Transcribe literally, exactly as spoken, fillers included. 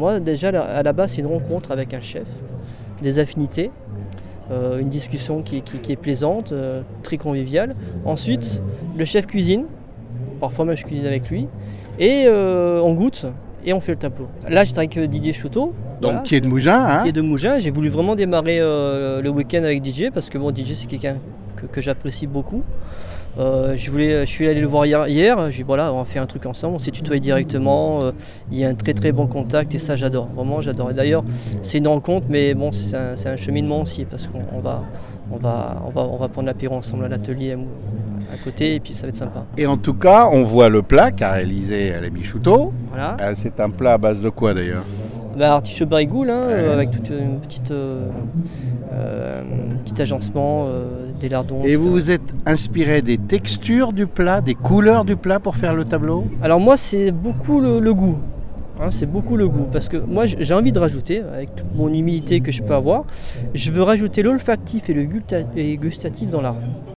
Moi, déjà, à la base, c'est une rencontre avec un chef, des affinités, euh, une discussion qui, qui, qui est plaisante, euh, très conviviale. Ensuite, le chef cuisine, parfois même je cuisine avec lui, et euh, on goûte et on fait le tableau. Là, j'étais avec Didier Chouteau. Donc, voilà, qui est de Mougins, hein Qui est de Mougins. J'ai voulu vraiment démarrer euh, le week-end avec Didier, parce que bon, Didier, c'est quelqu'un que, que j'apprécie beaucoup. Euh, je, voulais, je suis allé le voir hier, hier. J'ai dit voilà, on va faire un truc ensemble, on s'est tutoyé directement, euh, il y a un très très bon contact et ça j'adore, vraiment j'adore. Et d'ailleurs c'est une rencontre mais bon c'est un, c'est un cheminement aussi parce qu'on on va, on va, on va, on va prendre l'apéro ensemble à l'atelier à côté et puis ça va être sympa. Et en tout cas on voit le plat qu'a réalisé l'ami Chouteau. Voilà. Euh, c'est un plat à base de quoi d'ailleurs? Bah, artichaut barigoule hein, ouais. euh, avec toute une petite, euh, euh, un petit agencement, euh, des lardons. Et vous vous êtes inspiré des textures du plat, des couleurs du plat pour faire le tableau? Alors moi c'est beaucoup le, le goût, hein, c'est beaucoup le goût parce que moi j'ai envie de rajouter, avec toute mon humilité que je peux avoir, je veux rajouter l'olfactif et le gustatif dans l'art.